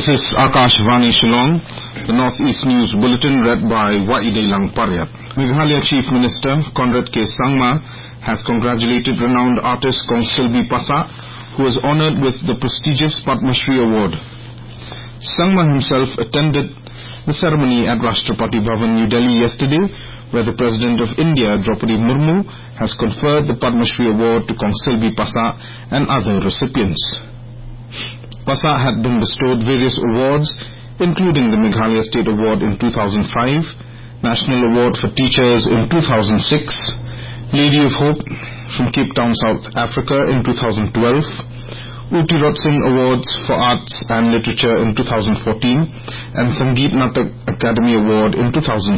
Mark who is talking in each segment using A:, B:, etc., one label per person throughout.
A: This is Akashvani Shillong, the Northeast News Bulletin read by Waide Langparyat. Meghalaya Chief Minister Conrad K. Sangma has congratulated renowned artist Kong Silbi Pasa, who was honoured with the prestigious Padma Shri Award. Sangma himself attended the ceremony at Rashtrapati Bhavan, New Delhi yesterday, where the President of India, Draupadi Murmu, has conferred the Padma Shri Award to Kong Silbi Pasa and other recipients. Pasa had been bestowed various awards, including the Meghalaya State Award in 2005, National Award for Teachers in 2006, Lady of Hope from Cape Town, South Africa in 2012, Uti Rot Singh Awards for Arts and Literature in 2014, and Sangeet Natak Academy Award in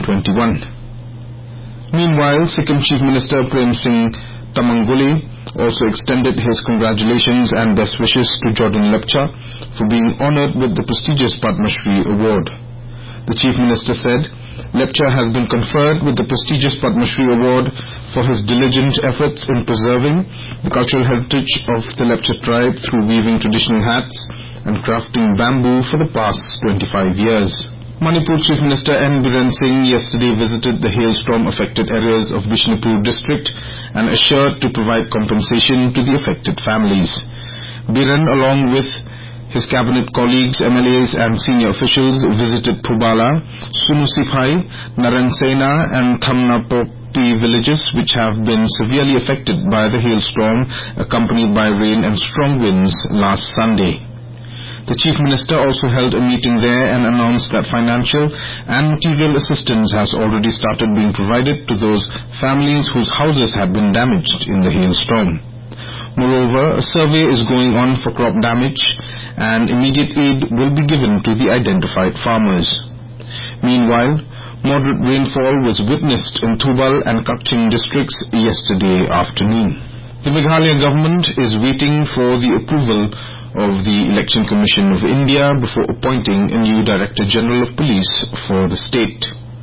A: 2021. Meanwhile, Sikkim Chief Minister Prem Singh Tamangule also extended his congratulations and best wishes to Jordan Lepcha for being honoured with the prestigious Padma Shri Award. The Chief Minister said, Lepcha has been conferred with the prestigious Padma Shri Award for his diligent efforts in preserving the cultural heritage of the Lepcha tribe through weaving traditional hats and crafting bamboo for the past 25 years. Manipur Chief Minister N. Biren Singh yesterday visited the hailstorm-affected areas of Bishnupur district and assured to provide compensation to the affected families. Biren, along with his cabinet colleagues, MLAs and senior officials, visited Phubala, Sunusiphai, Naransena and Thamnapokti villages, which have been severely affected by the hailstorm accompanied by rain and strong winds last Sunday. The Chief Minister also held a meeting there and announced that financial and material assistance has already started being provided to those families whose houses had been damaged in the hailstorm. Moreover, a survey is going on for crop damage and immediate aid will be given to the identified farmers. Meanwhile, moderate rainfall was witnessed in Thubal and Kaching districts yesterday afternoon. The Meghalaya government is waiting for the approval of the Election Commission of India before appointing a new Director General of Police for the state.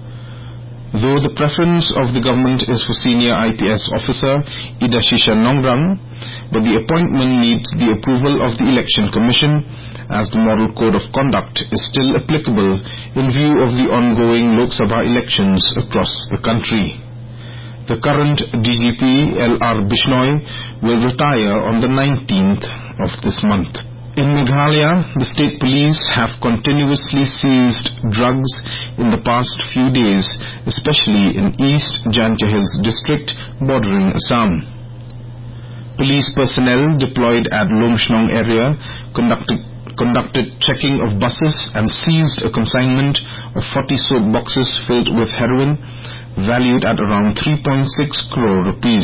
A: Though the preference of the government is for senior IPS officer Idashisha Nongrang, but the appointment needs the approval of the Election Commission, as the Model Code of Conduct is still applicable in view of the ongoing Lok Sabha elections across the country. The current DGP L.R. Bishnoi will retire on the 19th of this month. In Meghalaya, the state police have continuously seized drugs in the past few days, especially in East Jantja Hills district bordering Assam. Police personnel deployed at Lomshnong area conducted checking of buses and seized a consignment of 40 soap boxes filled with heroin valued at around 3.6 crore rupees.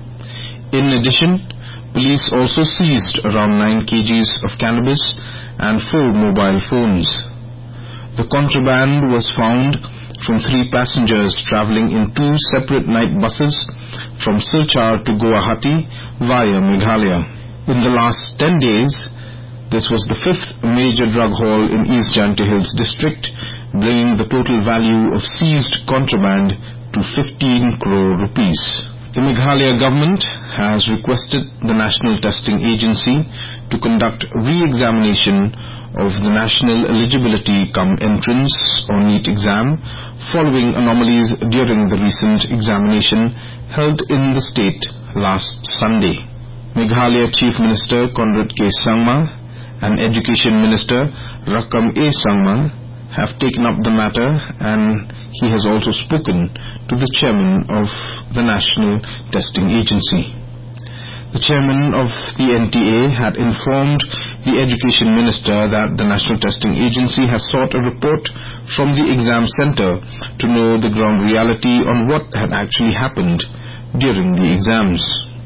A: In addition, police also seized around 9 kgs of cannabis and 4 mobile phones. The contraband was found from 3 passengers travelling in 2 separate night buses from Silchar to Guwahati via Meghalaya. In the last 10 days, this was the 5th major drug haul in East Jantja Hills district, bringing the total value of seized contraband to 15 crore rupees. The Meghalaya government has requested the National Testing Agency to conduct re-examination of the National Eligibility cum Entrance or NEET exam following anomalies during the recent examination held in the state last Sunday. Meghalaya Chief Minister Conrad K. Sangma and Education Minister Rakam A. Sangma have taken up the matter, and he has also spoken to the chairman of the National Testing Agency. The chairman of the NTA had informed the Education Minister that the National Testing Agency has sought a report from the exam center to know the ground reality on what had actually happened during the exams.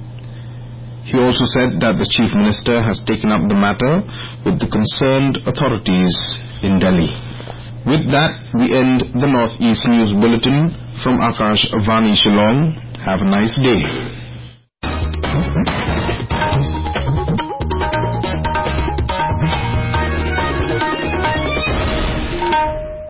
A: He also said that the Chief Minister has taken up the matter with the concerned authorities in Delhi. With that, we end the Northeast News Bulletin from Akashvani Shillong. Have a nice day.